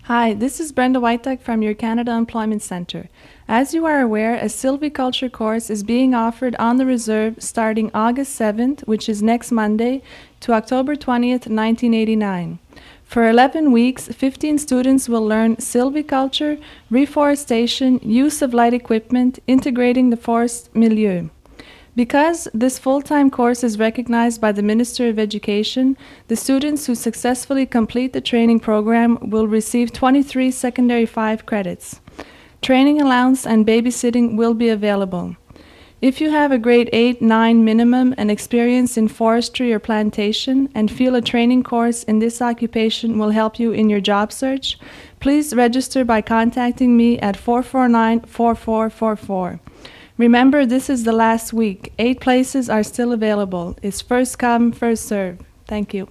Hi, this is Brenda Whiteduck from your Canada Employment Centre. As you are aware, a silviculture course is being offered on the reserve starting August 7th, which is next Monday, to October 20th, 1989. For 11 weeks, 15 students will learn silviculture, reforestation, use of light equipment, integrating the forest milieu. Because this full-time course is recognized by the Minister of Education, the students who successfully complete the training program will receive 23 secondary 5 credits. Training allowance and babysitting will be available. If you have a grade 8-9 minimum and experience in forestry or plantation and feel a training course in this occupation will help you in your job search, please register by contacting me at 449-4444. Remember, this is the last week. 8 places are still available. It's first come, first serve. Thank you.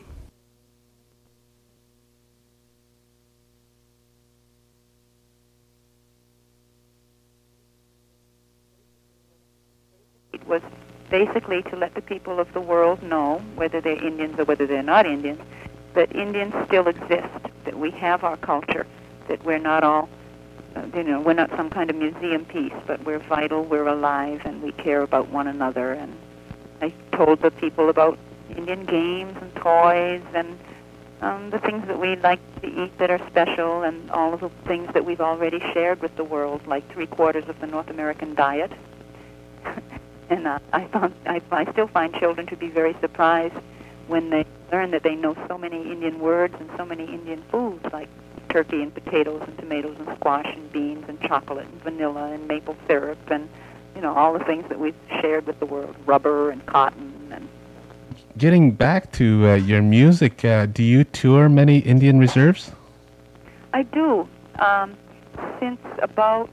It was basically to let the people of the world know, whether they're Indians or whether they're not Indians, that Indians still exist, that we have our culture, that we're not all we're not some kind of museum piece, but we're vital, we're alive, and we care about one another. And I told the people about Indian games and toys and the things that we like to eat that are special and all of the things that we've already shared with the world, like 3/4 of the North American diet. And I still find children to be very surprised when they learn that they know so many Indian words and so many Indian foods, like turkey and potatoes and tomatoes and squash and beans and chocolate and vanilla and maple syrup and, all the things that we've shared with the world, rubber and cotton. And Getting back to your music, do you tour many Indian reserves? I do. Since about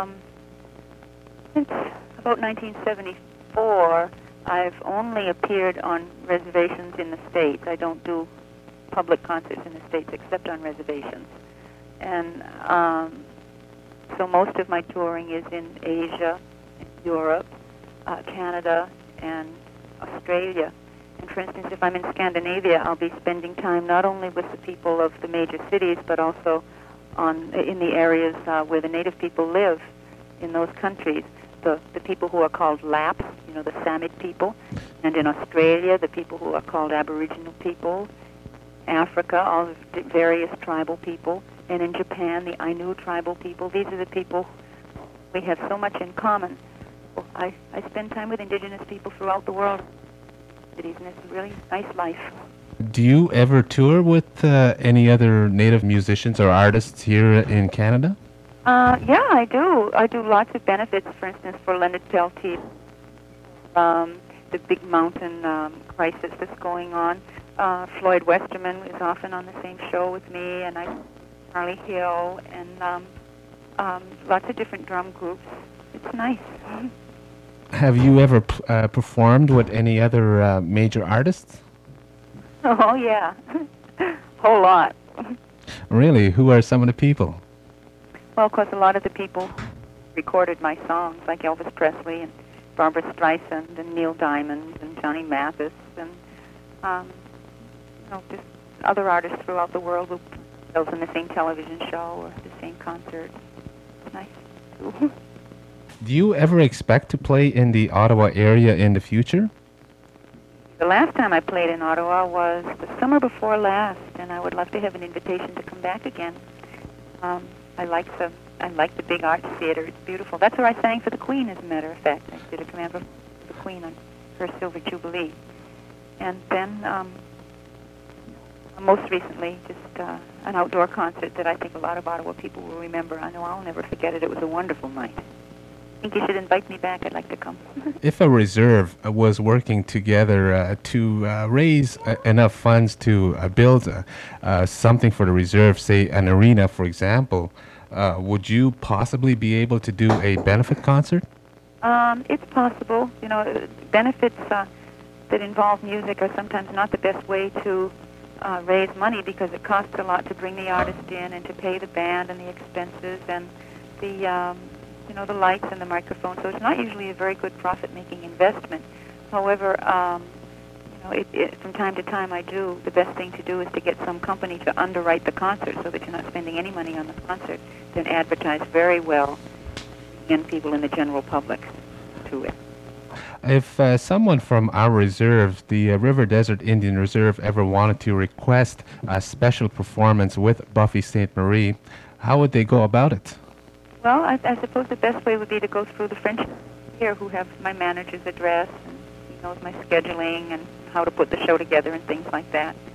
1974, I've only appeared on reservations in the States. I don't do public concerts in the States except on reservations. And so most of my touring is in Asia, Europe, Canada, and Australia. And for instance, if I'm in Scandinavia, I'll be spending time not only with the people of the major cities, but also in the areas where the native people live in those countries. The people who are called Laps, the Samit people, and in Australia, the people who are called Aboriginal people, Africa, all the various tribal people, and in Japan, the Ainu tribal people. These are the people we have so much in common. Well, I spend time with indigenous people throughout the world, and it's a really nice life. Do you ever tour with any other native musicians or artists here in Canada? Yeah, I do. I do lots of benefits, for instance, for Leonard Peltier, the Big Mountain crisis that's going on. Floyd Westerman is often on the same show with me, and Charlie Hill, and lots of different drum groups. It's nice. Have you ever performed with any other major artists? Oh, yeah. Whole lot. Really? Who are some of the people? Well, of course, a lot of the people recorded my songs, like Elvis Presley and Barbra Streisand and Neil Diamond and Johnny Mathis and just other artists throughout the world who themselves in the same television show or the same concert. It's nice. Do you ever expect to play in the Ottawa area in the future? The last time I played in Ottawa was the summer before last, and I would love to have an invitation to come back again. I like the big arts theater. It's beautiful. That's where I sang for the Queen, as a matter of fact. I did a command for the Queen on her Silver Jubilee. And then, most recently, just an outdoor concert that I think a lot of Ottawa people will remember. I know I'll never forget it. It was a wonderful night. I think you should invite me back. I'd like to come. If a reserve was working together to raise enough funds to build something for the reserve, say an arena, for example, would you possibly be able to do a benefit concert? It's possible. Benefits that involve music are sometimes not the best way to raise money because it costs a lot to bring the artist in and to pay the band and the expenses and the the lights and the microphone. So it's not usually a very good profit-making investment. However, From time to time I do. The best thing to do is to get some company to underwrite the concert so that you're not spending any money on the concert, then advertise very well and people in the general public to it. If someone from our reserve, the River Desert Indian Reserve, ever wanted to request a special performance with Buffy Sainte-Marie, how would they go about it? Well, I suppose the best way would be to go through the French here, who have my manager's address, and he knows my scheduling and how to put the show together and things like that.